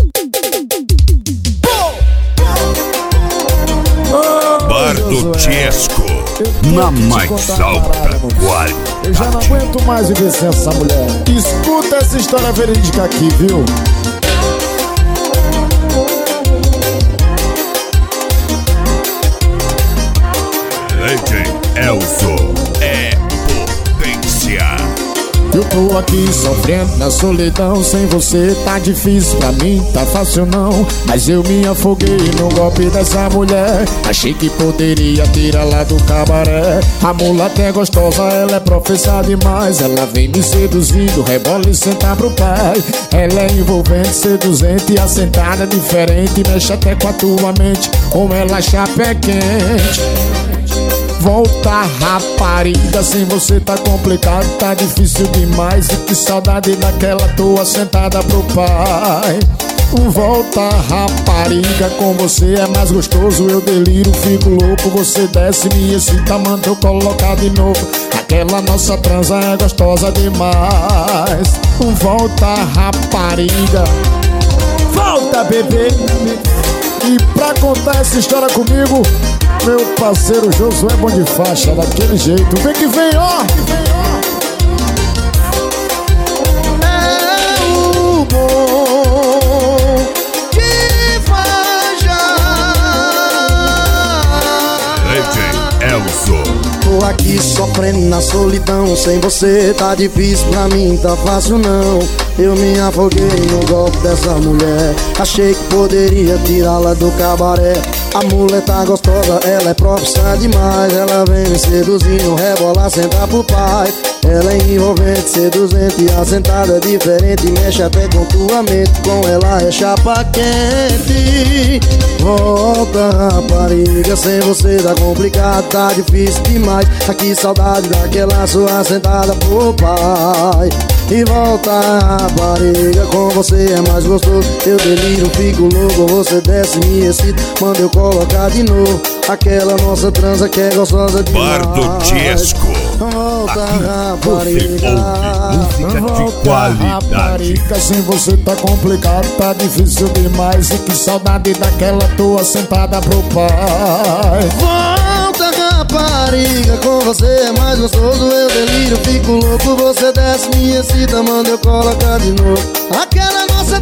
Bar do Tiesco, na mais alta qualidade. Eu já não aguento mais viver sem essa mulher. Escuta essa história verídica aqui, viu? Legend Elzo é potência. Eu tô aqui sofrendo na solidão. Sem você tá difícil, pra mim tá fácil não. Mas eu me afoguei no golpe dessa mulher. Achei que poderia tirá-la do cabaré. A mulata é gostosa, ela é professa demais. Ela vem me seduzindo, rebola e senta pro pai. Ela é envolvente, seduzente, assentada diferente. Mexe até com a tua mente, como ela chapa é quente. Volta, rapariga, sem você tá complicado, tá difícil demais. E que saudade daquela tua sentada pro pai. Volta, rapariga, com você é mais gostoso. Eu deliro, fico louco, você desce, me excita, manda eu colocar de novo. Aquela nossa transa é gostosa demais. Volta, rapariga, volta, bebê. E pra contar essa história comigo, meu parceiro Josué Bom de Faixa, daquele jeito. Vem que vem, ó! É o Bom de Faixa. Legend Elzo. Tô aqui sofrendo na solidão. Sem você tá difícil, pra mim tá fácil não. Eu me afoguei no golpe dessa mulher. Achei que poderia tirá-la do cabaré. A mulher tá gostosa, ela é profissa demais. Ela vem me seduzindo, rebola, senta pro pai. Ela é envolvente, seduzente, assentada diferente. Mexe até com tua mente, com ela é chapa quente. Volta, rapariga, sem você tá complicado, tá difícil demais. Aqui saudade daquela sua sentada pro pai. E volta, rapariga, com você é mais gostoso. Eu deliro, fico louco, você desce, me excita, manda eu colocar de novo. Aquela nossa transa que é gostosa demais. Bar do Tiesco. Volta, Você ouve música de qualidade. Rapariga, sem você tá complicado, tá difícil demais. E que saudade daquela tua sentada pro pai. Volta, rapariga, com você é mais gostoso. Eu deliro, fico louco, você desce, me excita, manda eu colocar de novo. Aquela nossa